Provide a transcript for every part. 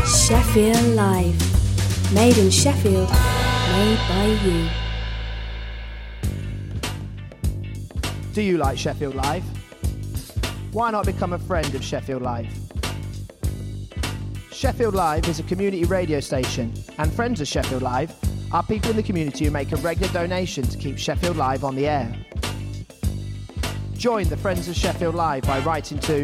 Sheffield Live. Made in Sheffield, made by you. Do you like Sheffield Live? Why not become a friend of Sheffield Live? Sheffield Live is a community radio station, and friends of Sheffield Live are people in the community who make a regular donation to keep Sheffield Live on the air. Join the Friends of Sheffield Live by writing to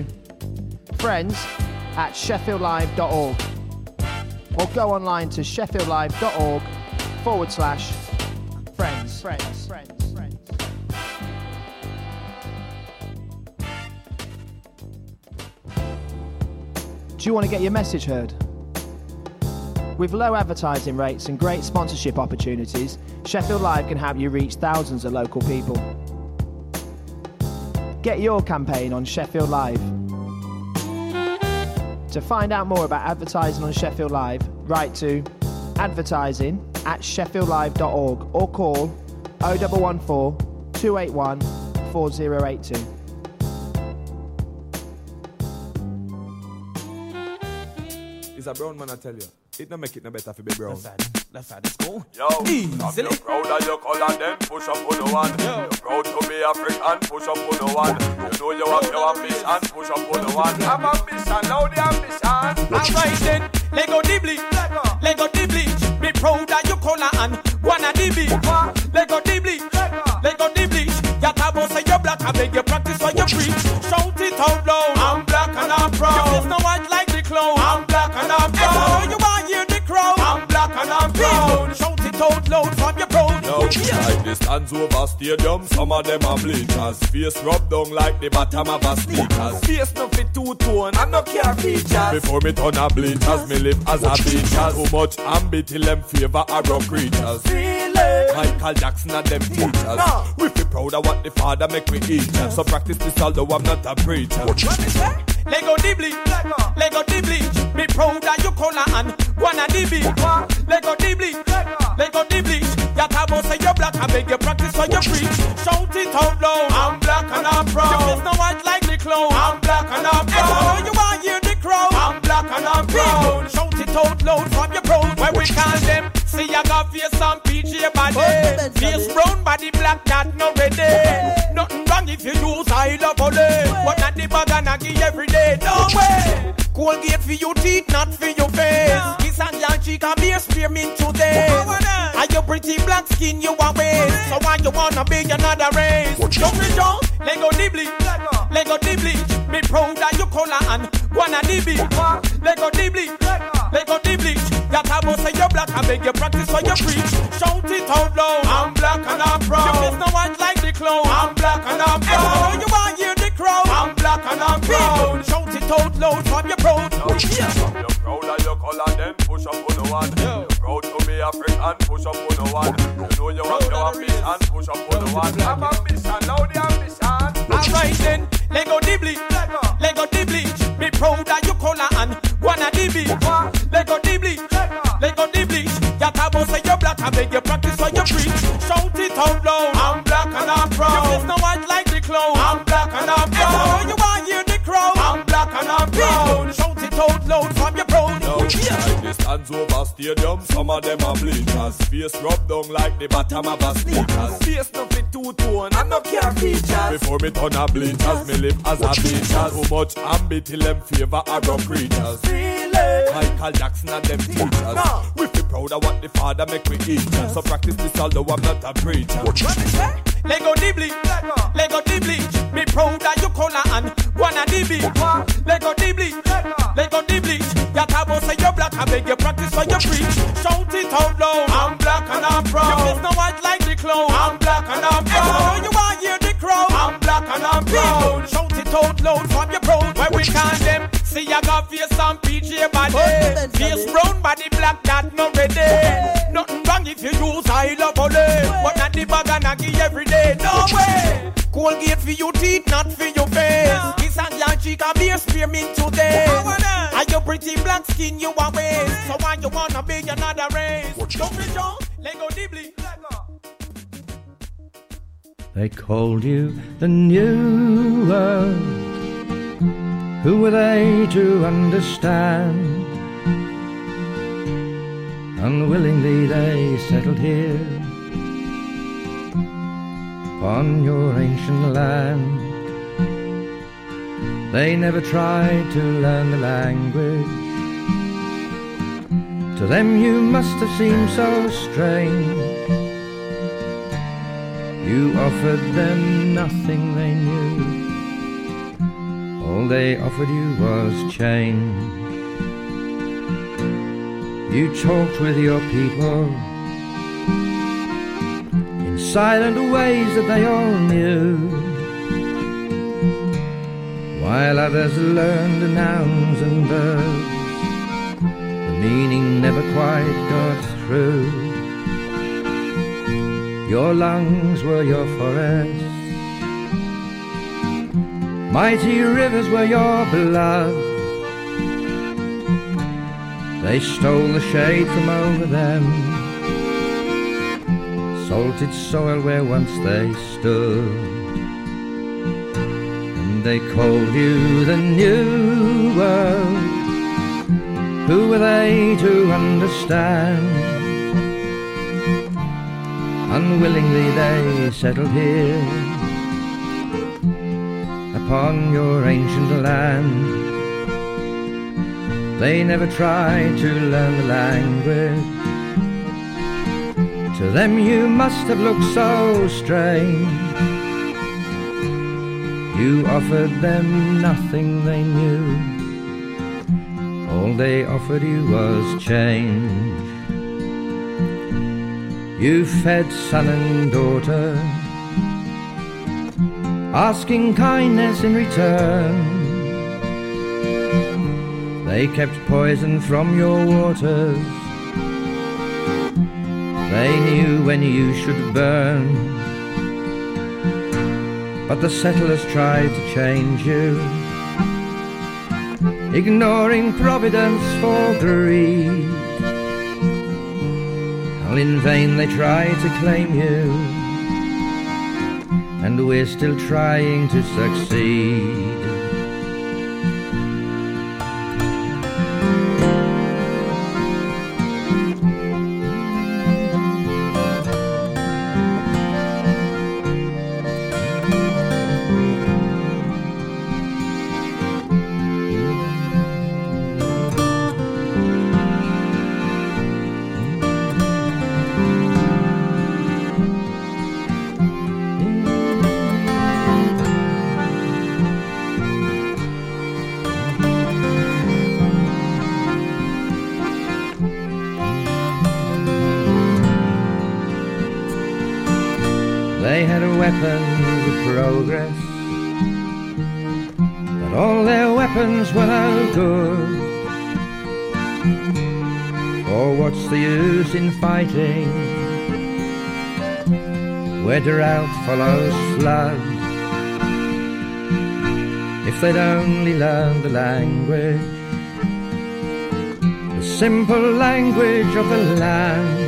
friends@sheffieldlive.org or go online to sheffieldlive.org/friends. Do you want to get your message heard? With low advertising rates and great sponsorship opportunities, Sheffield Live can help you reach thousands of local people. Get your campaign on Sheffield Live. To find out more about advertising on Sheffield Live, write to advertising@sheffieldlive.org or call 0114 281 4082. It's a brown man, I tell you. It don't make it no better for be brown. Left side, let's go. Yo, I'm proud of your color, then push up on the one. You're proud to be African, push up on the one. You know you have your ambition, push up on the one. I'm ambition, now the ambition. Alright then, Lego Dibly, Lego Dibly. Be proud of your color and wanna Dibly. Lego Dibly, Lego Dibly. Your tabo say you're black, I beg you practice what you preach. Shout it out loud, I'm black and I'm proud. Your face no white like the clown, I'm black and I'm proud. You want hear the crowd, I'm black and I'm proud. Shout it out loud from your proud. Yo, like the stands over stadium, some of them are bleachers. Face rub down like the bottom of a sneakers. Face no fit two-tone, and no care features. Before me turn a bleachers, me live as a beachers. Too much ambit till them favor a rock creatures. Michael Jackson and them teachers. We feel proud of what the father make me eat. So practice this although I'm not a preacher. Lego Dibly, Lego Dibly. Be proud of your color and wanna Dibly. Lego Dibly, Lego Dibly. Your tabo say you're black, I beg you practice what you preach. Shout it out loud, I'm black and I'm proud. Your face no white like the clown, I'm black and I'm proud. You want hear the crowd, I'm black and I'm proud. Shout it out loud from your proud. Where we call them, see I got face some PJ body. Face brown body black, that no ready. Nothing wrong if you use I love only. But not the bag and I give every day, no way. Colgate for your teeth, not for your face. Kiss and your cheek and be a spearmint today. And your pretty black skin you are waste. So why you wanna be another race? Don't be Joe, Lego Dibly, Lego Dibly. Be proud of your color and wanna Dibly. Lego Dibly, Lego Dibly. Your tabo say you're black, I beg you practice what you preach. Shout it out loud, I'm black and I'm proud. Your face no white like the clown, I'm black and I'm proud. You want hear the crowd, I'm black and I'm proud. Shout it out loud from your proud. You're proud of your color, then push up on the one. You're proud to be African, push up on the one. You know you have your ambition, push up on the one. I'm ambition, now the ambition. Alright then, Lego Dibly, Lego Dibly. Be proud of your color and wanna Dibly. Lego Dibly, Lego Dibly. Your tabo say you're black, I beg you practice what you preach. Shout it out loud, I'm black and I'm proud. Your face no white like the clown, I'm black and I'm proud. You want hear the crowd, I'm black and I'm proud. Shout it out loud from your proud. Yo, like the stands over stadium, some of them are bleachers. Face rub down like the bottom of a sneakers. Face no fit two-tone, and no care features. Before me turn a bleachers, me live as a beachers. Too much ambit till them favor a rock creatures. Michael Jackson and them teachers. We feel proud of what the father make me eat. So practice this although I'm not a preacher. Lego Dibly, Lego Dibly. Be proud of your color and wanna Dibly. Lego Dibly, Lego Dibly. Your tabo say you're black, I beg you practice what you preach. Shout it out loud, I'm black and I'm proud. Your face no white like the clown, I'm black and I'm proud. You want hear the crowd, I'm black and I'm proud. Shout it out loud from your proud. Where we call them, see I got face some PJ body. Face brown body black, that no ready. Nothing wrong if you use I love only. But not the bag and I give every day, no way. Colgate for your teeth, not for your face. Kiss and your cheek and be a spearmint today. And your pretty black skin you are waste. So why you wanna be another race? Don't be Joe, Lego Dibly. They called you the new world. Who were they to understand Unwillingly they settled here upon your ancient land. They never tried to learn the language. To them you must have seemed so strange. You offered them nothing they knew. All they offered you was change. You talked with your people in silent ways that they all knew, while others learned nouns and verbs. The meaning never quite got through. Your lungs were your forests, mighty rivers were your blood. They stole the shade from over them, salted soil where once they stood. And they called you the New World. Who were they to understand? Unwillingly they settled here upon your ancient land. They never tried to learn the language. To them you must have looked so strange. You offered them nothing they knew. All they offered you was change. You fed son and daughter, asking kindness in return. They kept poison from your waters. They knew when you should burn. But the settlers tried to change you, ignoring providence for greed. All in vain they tried to claim you, and we're still trying to succeed. They had weapons of progress, but all their weapons were no good. For what's the use in fighting where drought follows flood? If they'd only learned the language, the simple language of the land,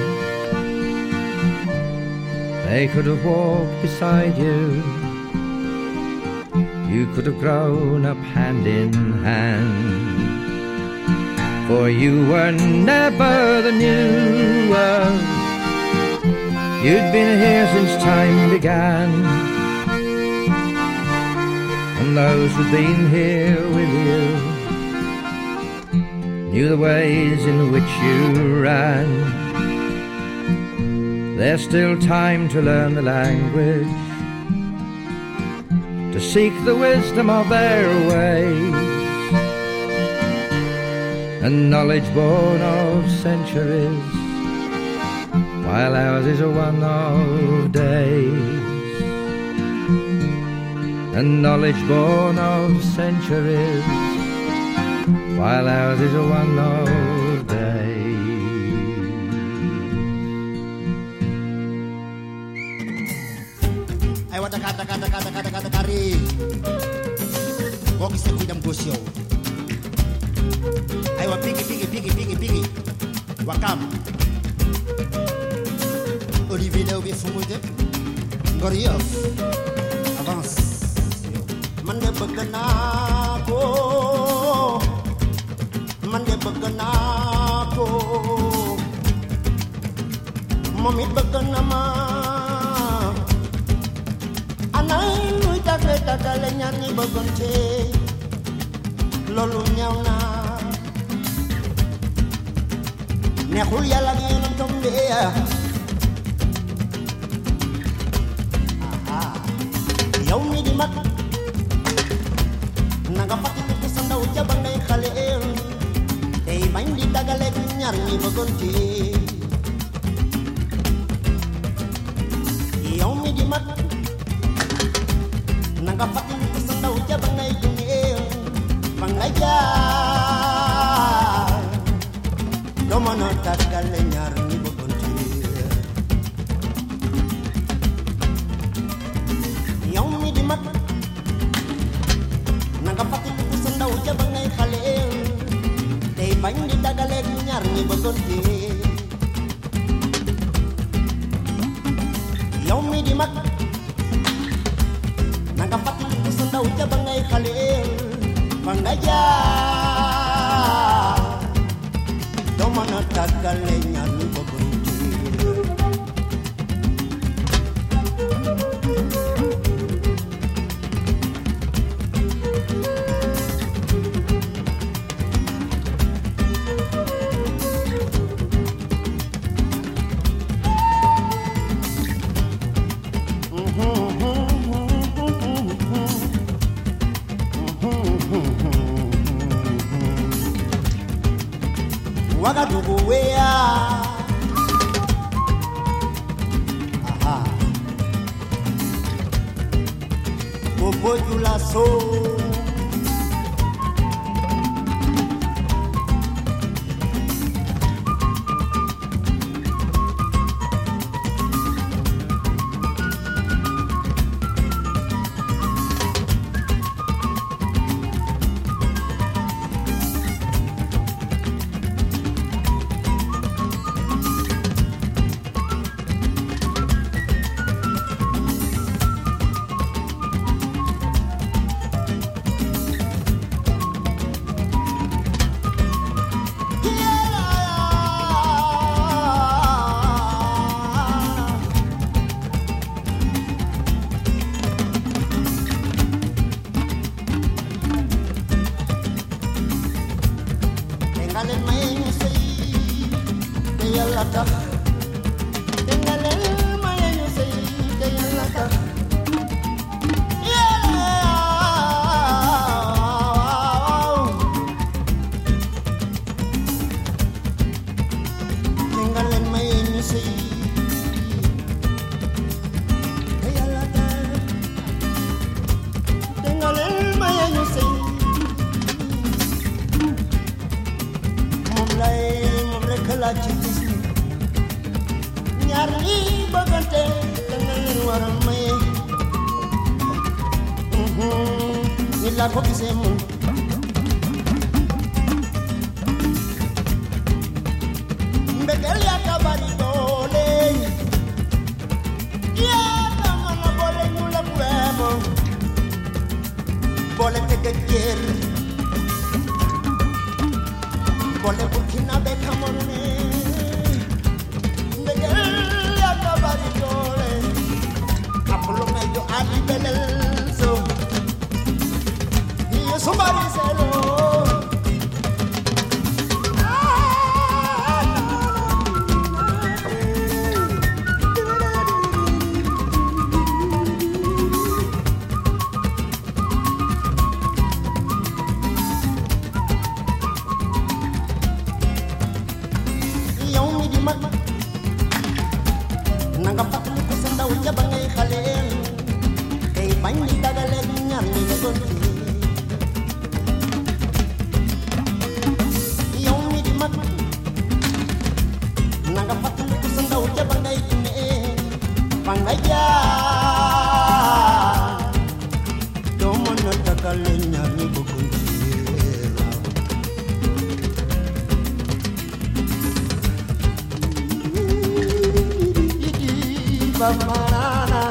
they could have walked beside you. You could have grown up hand in hand. For you were never the New World. You'd been here since time began, and those who'd been here with you knew the ways in which you ran. There's still time to learn the language, to seek the wisdom of their ways, and knowledge born of centuries, while ours is a one of days. And knowledge born of centuries, while ours is a one of days. Kata-kata-kata-kata-kata-kari Kok isa kuidam gosyo Aywa pigi Wakam Olivier Léobe Fumude Ngoriof Avance Man de bëgg naa ko moom it bëgg na ma anay nuy tàggale ñaar ñi bëggante loolu ñaaw na neexul yàlla ak yonentam de yow mi di mag na nga fàttaliku sa ndaw ja ba ngay xale tey bañ di dagale ñaar ñi bëggante yow mi di mag na nga fàttaliku sa ndaw ja ba ngay junee fa nga jaar doo mën a tàggale ñaar ñi bëggante yow mi di mag na nga fàttaliku sa ndaw ja ba ngay xale tey bañ di dagale ñaar ñi bëggante yow mi di mag na nga fàttaliku sa ndaw ja ba ngay xale fa nga jaar doo mën a tàggale ñaar ñi bëggante Wagadugu wea aha Bobo Julaso ñaar ñi bëggante da nga leen war a maye ni laa ko gisee moom mbëggeel yaa ka bari doole yaa ka mën a boole ñu la weemo boole tëgg jër boole Burkina be Cameroun somebody said oh yow mi di mag na nga fàttaliku sa ndaw ja ba ngay xale tey bañ di dagale ñaar ñi nga doon na nga fàttaliku sa ndaw ja ba ngay junee fa nga jaar doo mën a tàggale ñaar ñi bëggante ba manana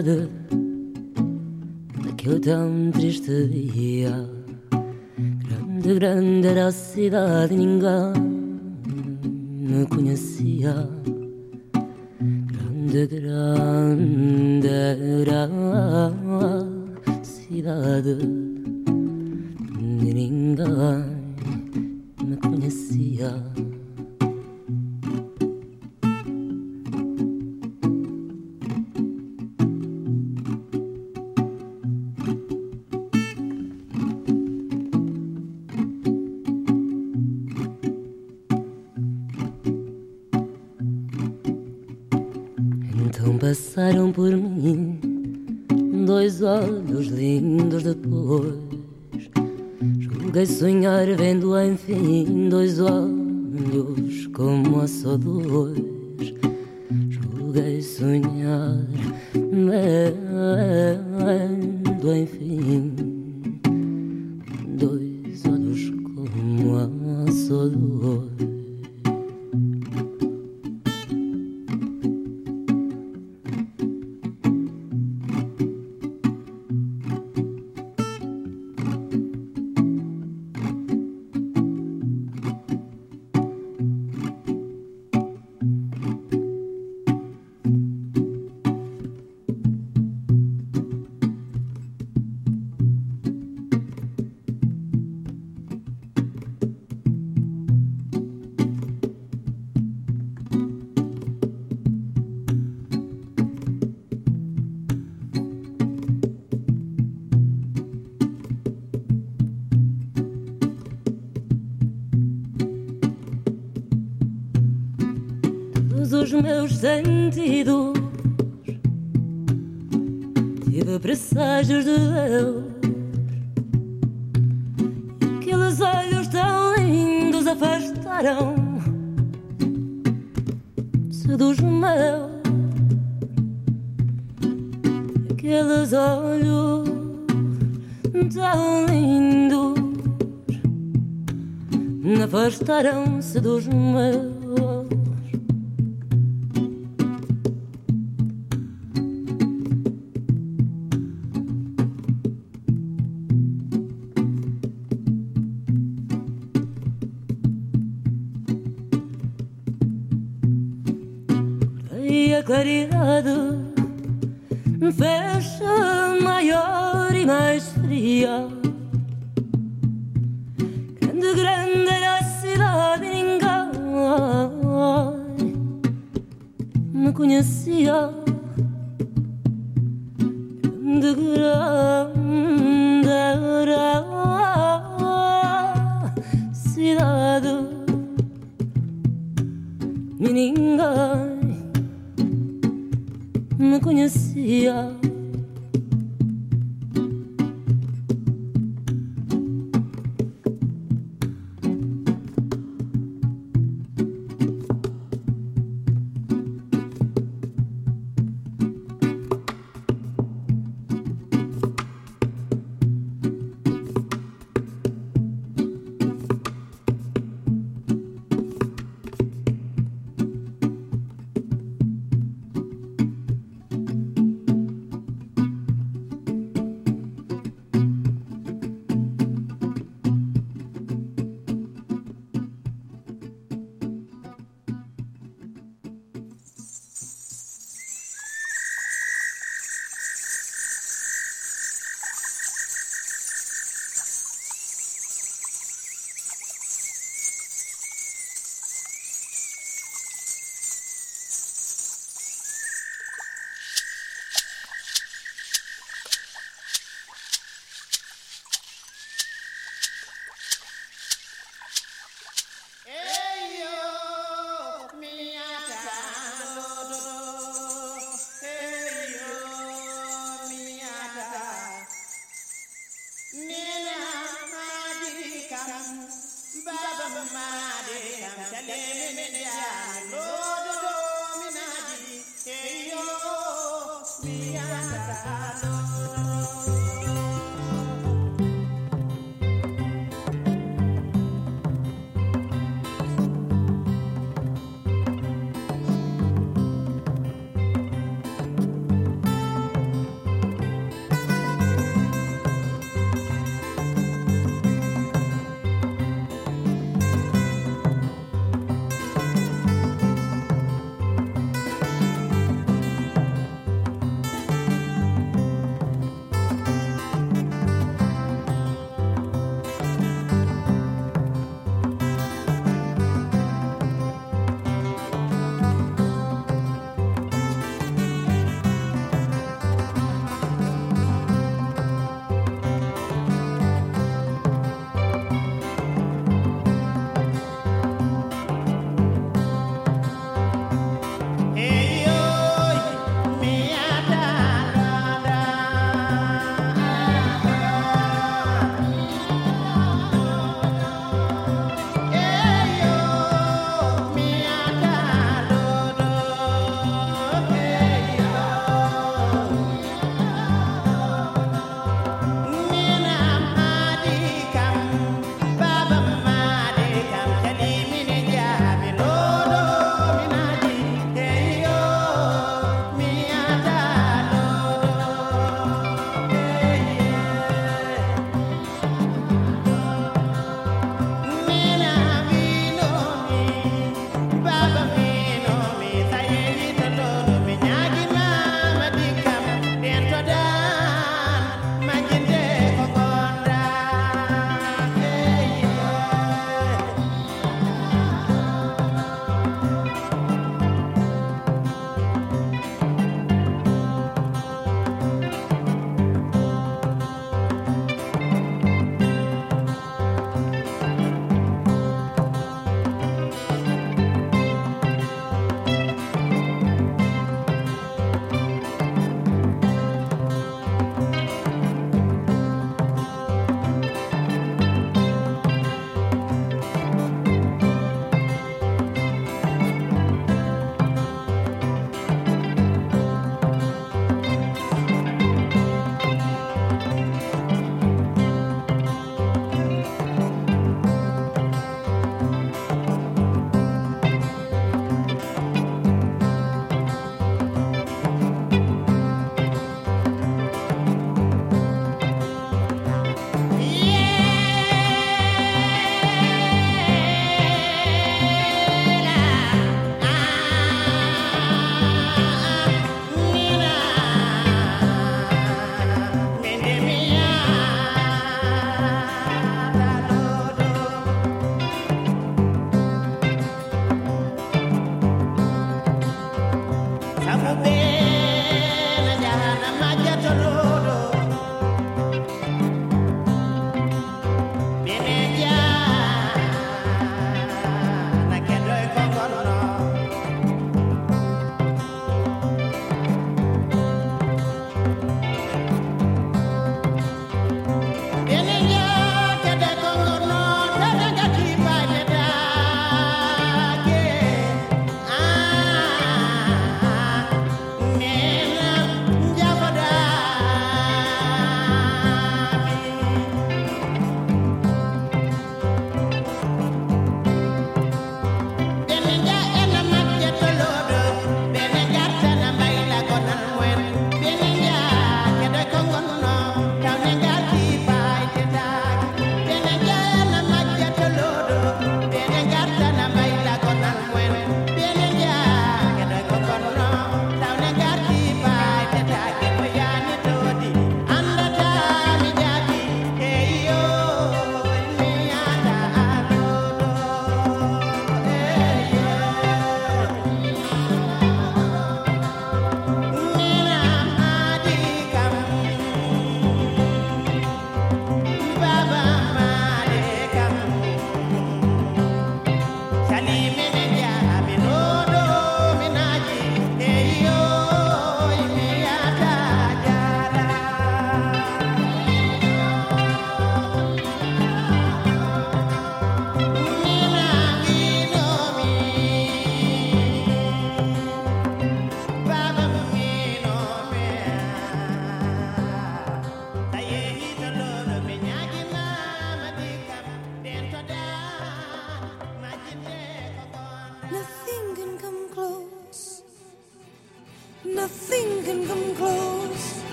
cidade daquele tão triste dia. Grande, grande era a cidade e ninguém me conhecia. Grande, grande era a cidade e ninguém me conhecia. Então passaram por mim dois olhos lindos depois. Julguei sonhar vendo enfim dois olhos como só dois. Julguei sonhar vendo enfim dois olhos como só dois. Os meus sentidos tive presságios de Deus. Aqueles olhos tão lindos afastaram-se dos meus. Aqueles olhos tão lindos afastaram-se dos meus. A claridade fecha maior e mais fria. Grande, grande era a cidade e ninguém me conhecia. Grande, grande era a cidade e ninguém me conhecia.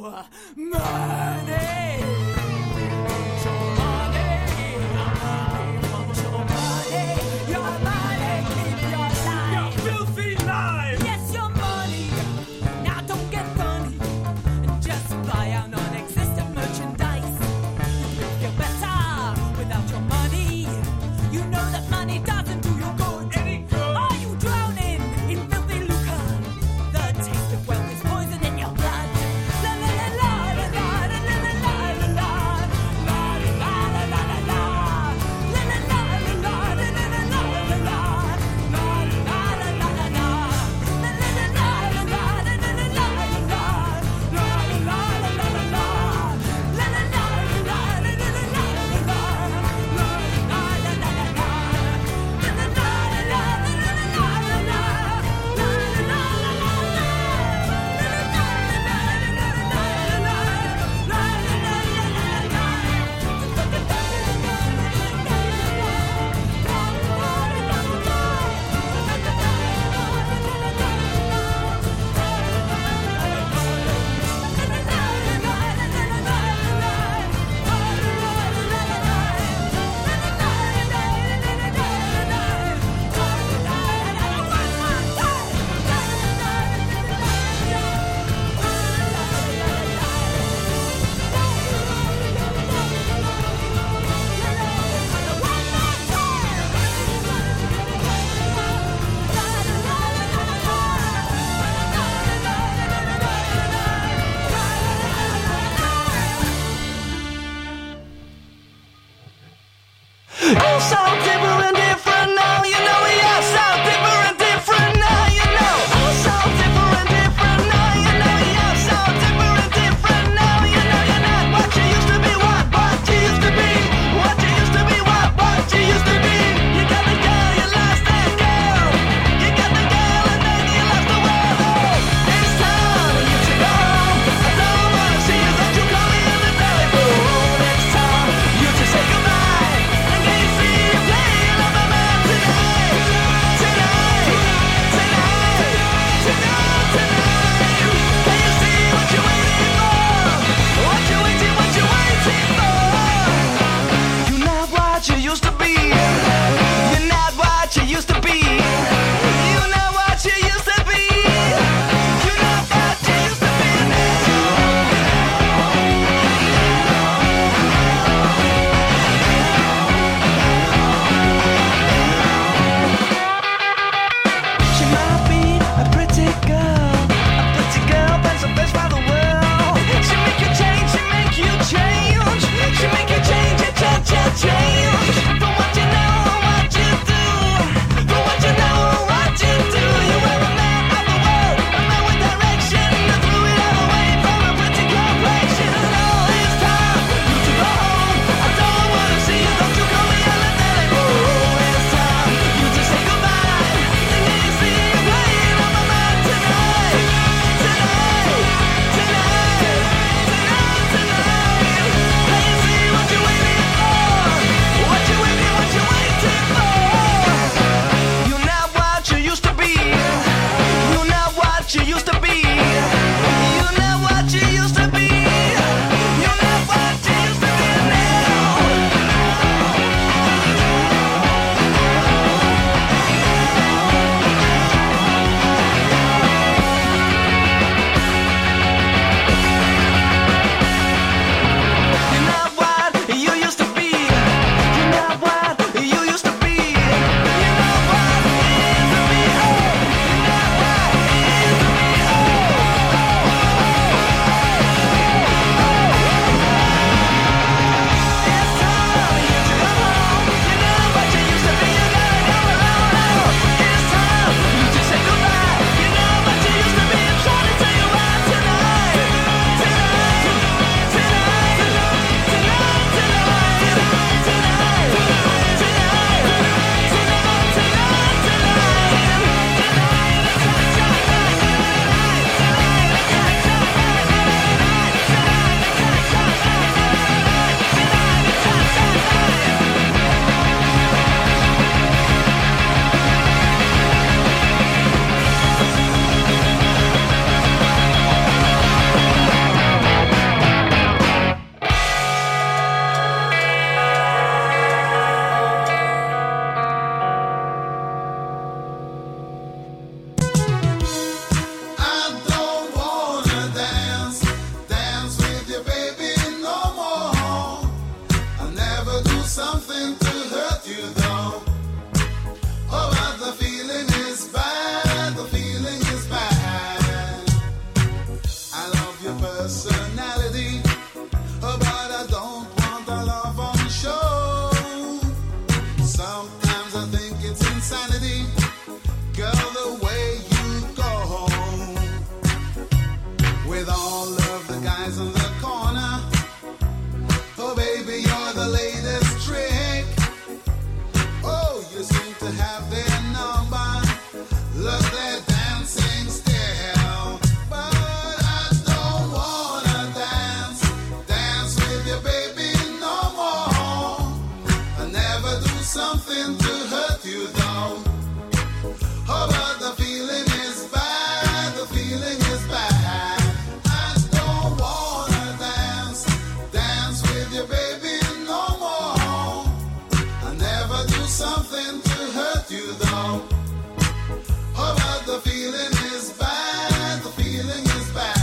Say goodbye, and can you see you play? Love something to hurt you though. Oh, but the feeling is bad, the feeling is bad. I love your personality, oh, but I don't want a love on show. Sometimes I think it's insanity, girl, the way you go home with all of the guys on the corner. Oh, baby, you're the latest trick. Oh, you seem to have their number. Look, they're dancing still. But I don't wanna dance with you, baby, no more. I never do something to hurt you, though. Oh, but the feeling is bad, the feeling is bad. I don't wanna dance with you, baby, no more. I never do something to hurt you, though. Oh, but the feeling is bad, the feeling is bad.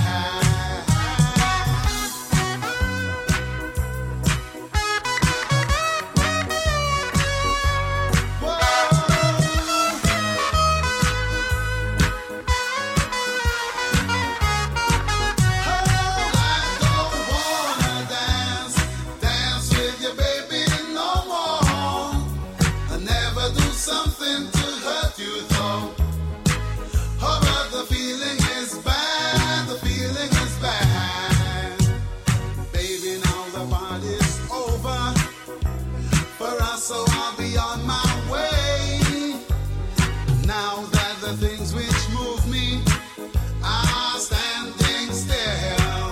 Dance with you, baby, no more. I never do something to hurt you, though. Oh, but the feeling is bad, the feeling is bad. Baby, now the party's over for us, so I'll be on my way. Now that the things which move me are standing still.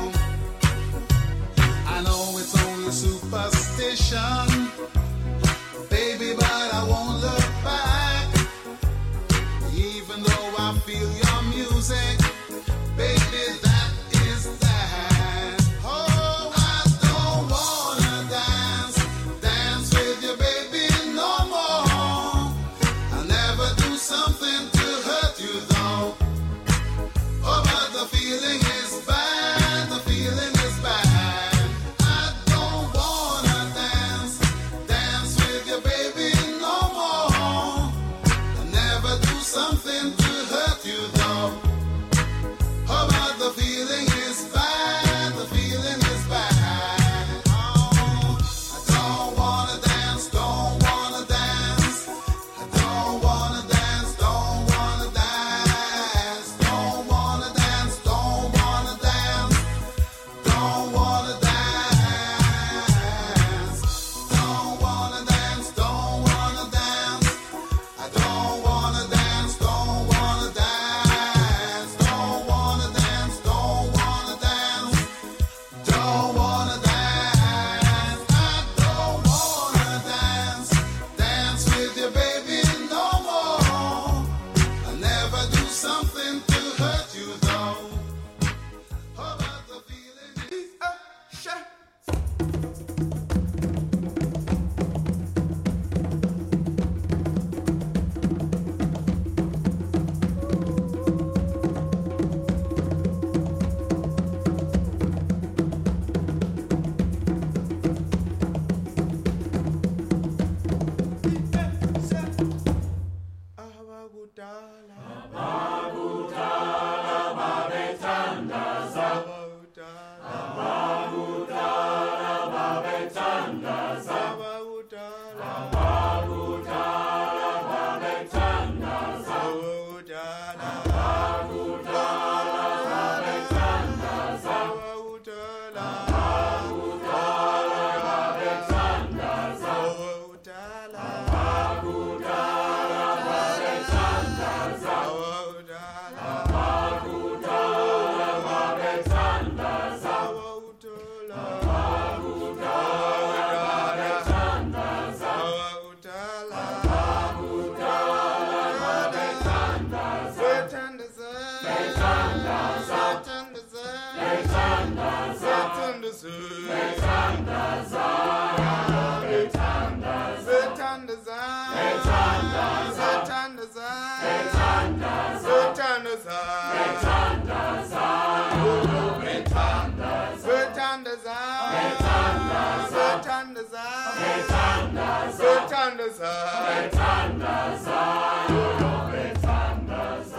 I know it's only superstition, baby, but I won't look back. Even though I feel your music, baby, that is that. Oh, I don't wanna dance with you, baby, no more. I never do something to hurt you, though. Oh, but the feeling is bad, the feeling is bad. I don't wanna dance with you, baby, no more. I never do something to hurt you, though. Oh, but the feeling is bad, the feeling is bad. Oh, I don't wanna dance, don't wanna dance. I don't wanna dance, don't wanna dance. Don't wanna dance, don't wanna dance. Don't wanna dance. Don't wanna dance, don't wanna dance. I don't wanna dance, don't wanna dance. Don't wanna dance, don't wanna dance. Don't wanna dance. I don't wanna dance with you, baby, no more. I never do something to hurt you, though. Oh, but the feeling is Satan Betandaza, Betandaza, yo Betandaza.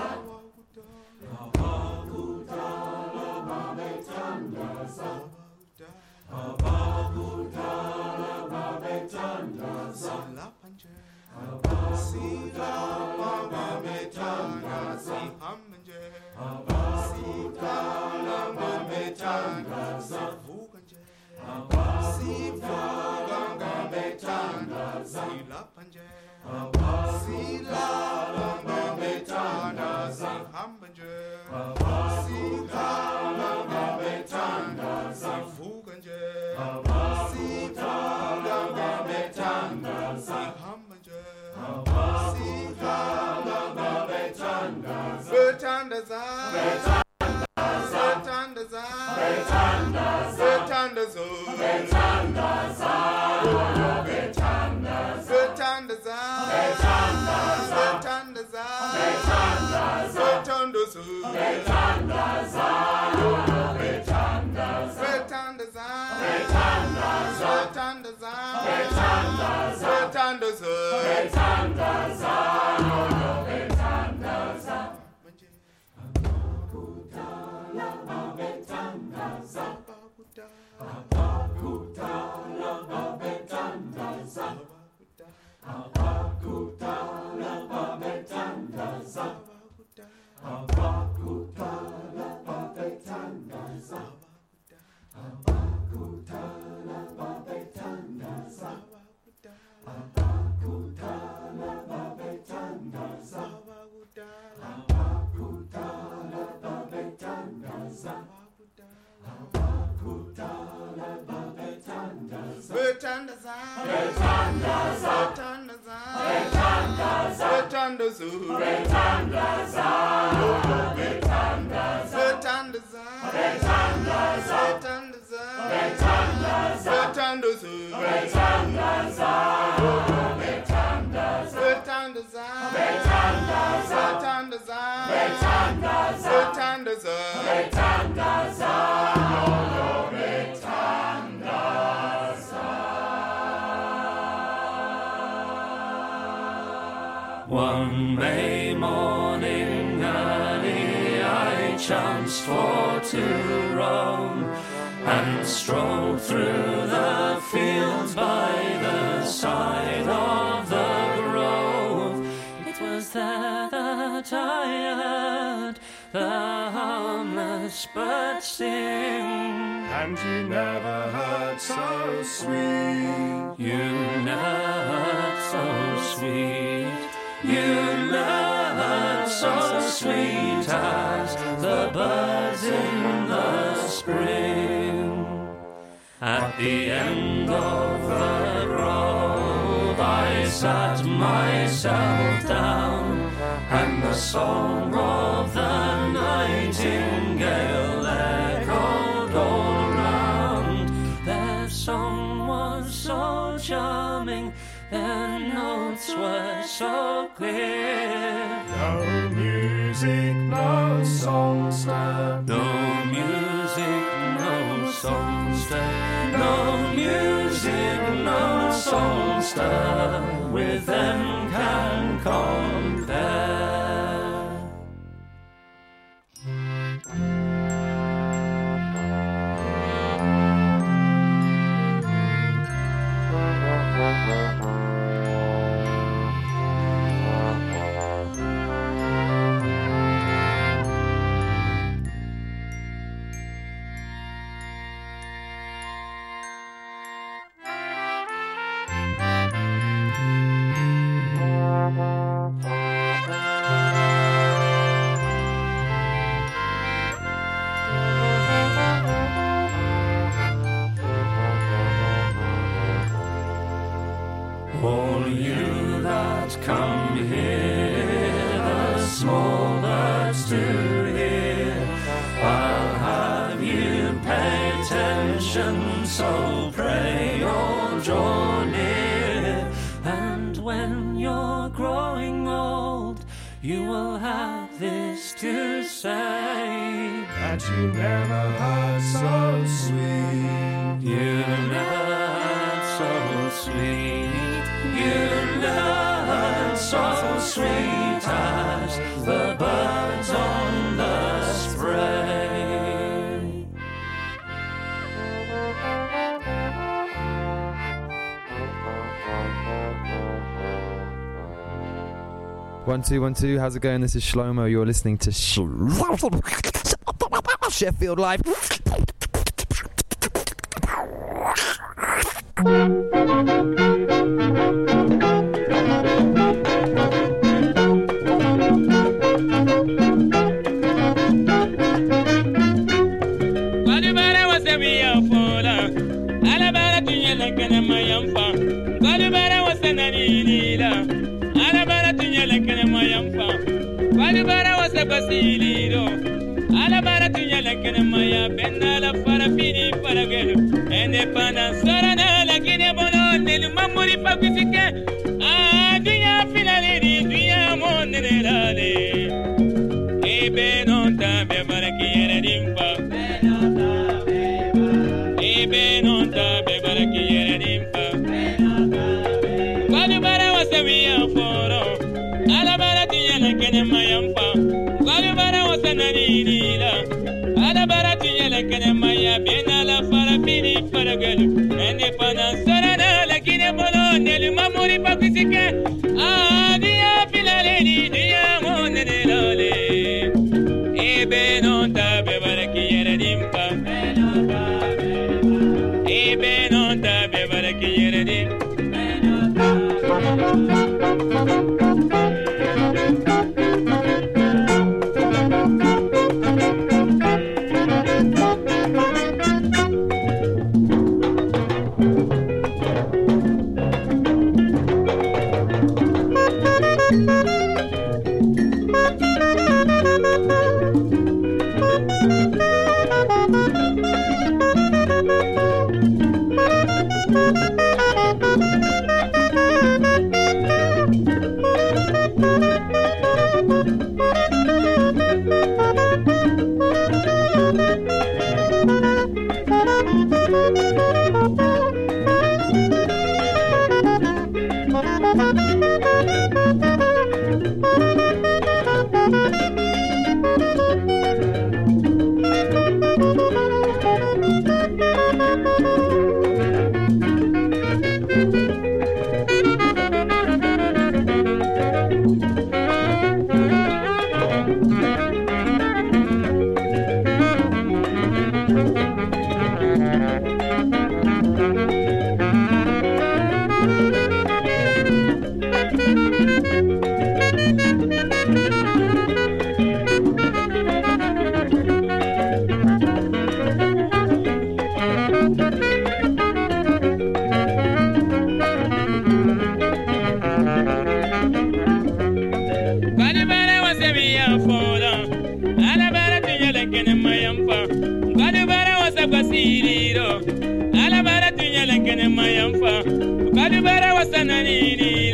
One May morning early I chanced for to roam, and strolled through the fields by the side of the grove. It was there that I heard the harmless bird sing, and you never heard so sweet. You never heard so sweet. You never so sweet as the birds in the spring. At the end of the grove I sat myself down, and the song of the nightingale echoed all around. Their song was so charming, their notes were so clear. No music, no songster. No music, no songster. No music, no songster with them can compare. All you that come here, the small birds to hear, I'll have you pay attention, so pray all draw near. And when you're growing old, you will have this to say, that you never heard so sweet. You never heard so sweet. You look so sweet as the birds on the spray. 1 2 1 2. How's it going? This is Shlomo. You're listening to Sheffield Live. Basiliro, Alabara tunya kene maya benda la fara fini para gelo, independence sorana la kine bono nelu mamuri pakisike, dunya finale dunya monelale, ebe nonta be baraki yere dimpa, ebe nonta be baraki yere dimpa, kwani bara wasawiya foro, Alabara tunya kene maya mpa. Alabara tunya la kene maya bena la fara fini para gelo independence sorana la kine bono nelu mamuri pakisike dia filale dia monelale ebe non ta be baraki yere dimpa ebe non ta be baraki yere dimpa.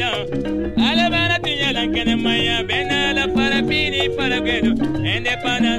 Independent